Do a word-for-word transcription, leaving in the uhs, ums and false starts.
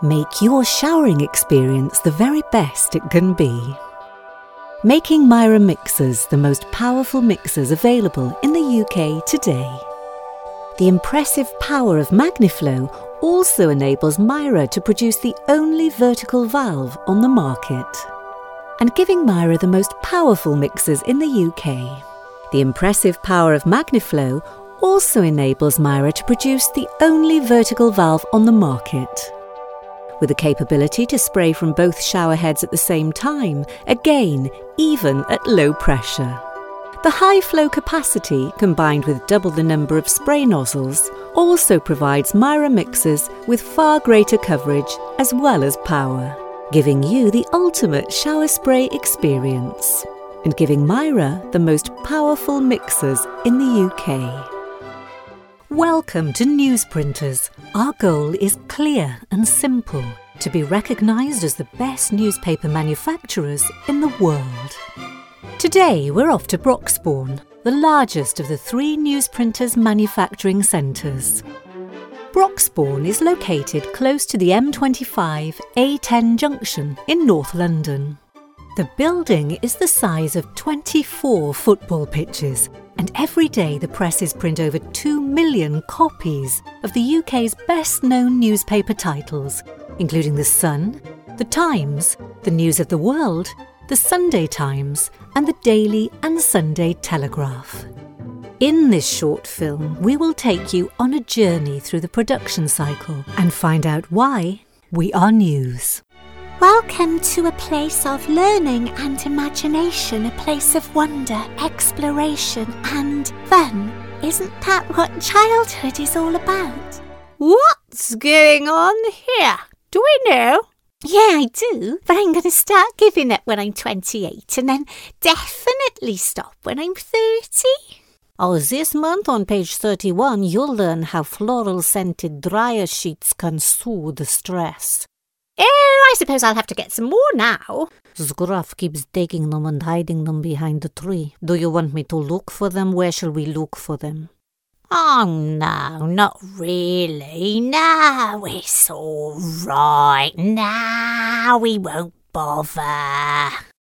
Make your showering experience the very best it can be. Making Myra mixers the most powerful mixers available in the U K today. The impressive power of MagniFlow also enables Myra to produce the only vertical valve on the market. And giving Myra the most powerful mixers in the U K. The impressive power of MagniFlow also enables Myra to produce the only vertical valve on the market. With the capability to spray from both shower heads at the same time, again, even at low pressure. The high flow capacity, combined with double the number of spray nozzles, also provides Myra mixers with far greater coverage as well as power, giving you the ultimate shower spray experience, and giving Myra the most powerful mixers in the U K. Welcome to Newsprinters. Our goal is clear and simple, to be recognised as the best newspaper manufacturers in the world. Today we're off to Broxbourne, the largest of the three Newsprinters manufacturing centres. Broxbourne is located close to the M twenty-five A ten junction in North London. The building is the size of twenty-four football pitches, and every day the presses print over two million copies of the U K's best-known newspaper titles, including The Sun, The Times, The News of the World, The Sunday Times, and the Daily and Sunday Telegraph. In this short film, we will take you on a journey through the production cycle and find out why we are news. Welcome to a place of learning and imagination, a place of wonder, exploration and fun. Isn't that what childhood is all about? What's going on here? Do we know? Yeah, I do, but I'm going to start giving it when I'm twenty-eight and then definitely stop when I'm thirty. Oh, this month on page thirty-one, you'll learn how floral-scented dryer sheets can soothe stress. Oh, I suppose I'll have to get some more now. Scruff keeps taking them and hiding them behind the tree. Do you want me to look for them? Where shall we look for them? Oh, no, not really. No, it's all right. No, we won't bother.